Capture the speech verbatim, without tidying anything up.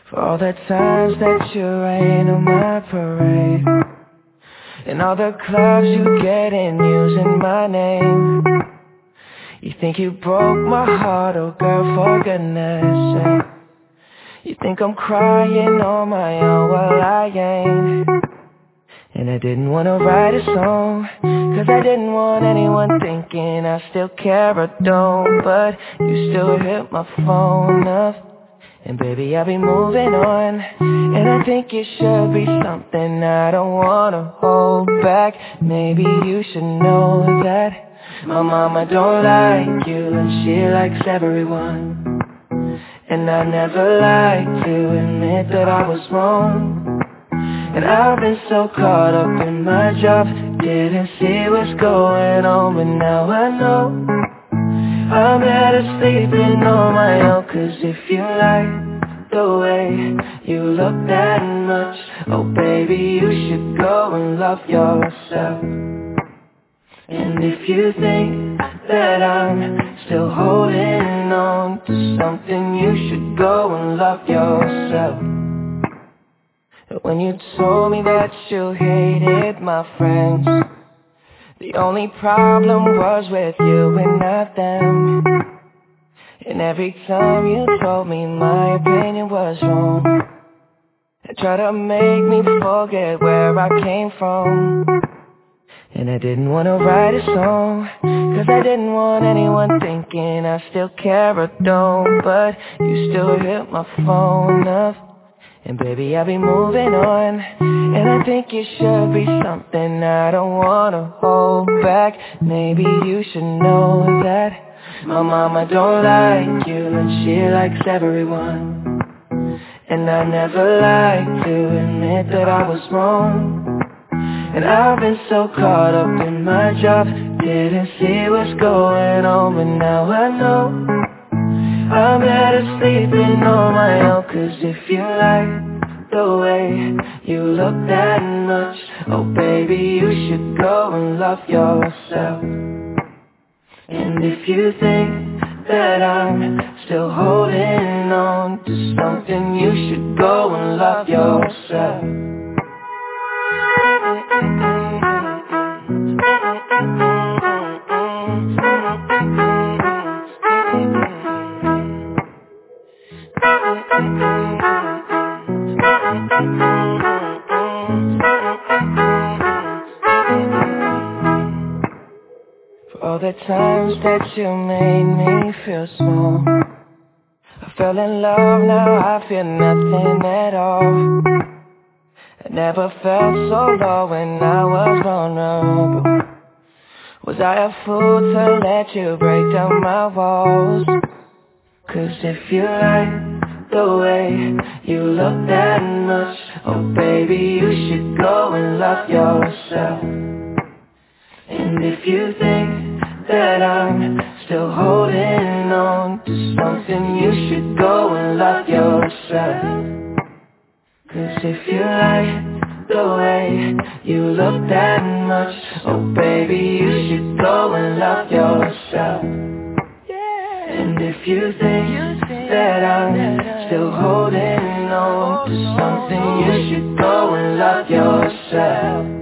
For all the times that you rain on my parade, and all the clubs you get in using my name. You think you broke my heart, oh girl, for goodness sake. You think I'm crying on my own, well I ain't. And I didn't wanna write a song, cause I didn't want anyone thinking I still care or don't. But you still hit my phone up, and baby I'll be moving on. And I think it should be something I don't wanna hold back. Maybe you should know that my mama don't like you, and she likes everyone. And I never like to admit that I was wrong. And I've been so caught up in my job, didn't see what's going on. But now I know I'm better sleeping on my own. Cause if you like the way you look that much, oh baby, you should go and love yourself. And if you think that I'm still holding on to something, you should go and love yourself. When you told me that you hated my friends, the only problem was with you and not them. And every time you told me my opinion was wrong, and tried to make me forget where I came from. And I didn't wanna write a song, cause I didn't want anyone thinking I still care or don't. But you still hit my phone up, and baby I'll be moving on. And I think it should be something I don't wanna hold back. Maybe you should know that my mama don't like you, and she likes everyone. And I never like to admit that I was wrong. And I've been so caught up in my job, didn't see what's going on. But now I know I'm better sleeping on my own. Cause if you like the way you look that much, oh baby, you should go and love yourself. And if you think that I'm still holding on to something, you should go and love yourself. For all the times that you made me feel small, I fell in love, now I feel nothing at all. I never felt so low when I was vulnerable. Was I a fool to let you break down my walls? Cause if you like the way you look that much, oh baby, you should go and love yourself. And if you think that I'm still holding on to something, you should go and love yourself. Cause if you like the way you look that much, oh baby, you should go and love yourself. And if you think that I'm still holding on to something, you should go and love yourself.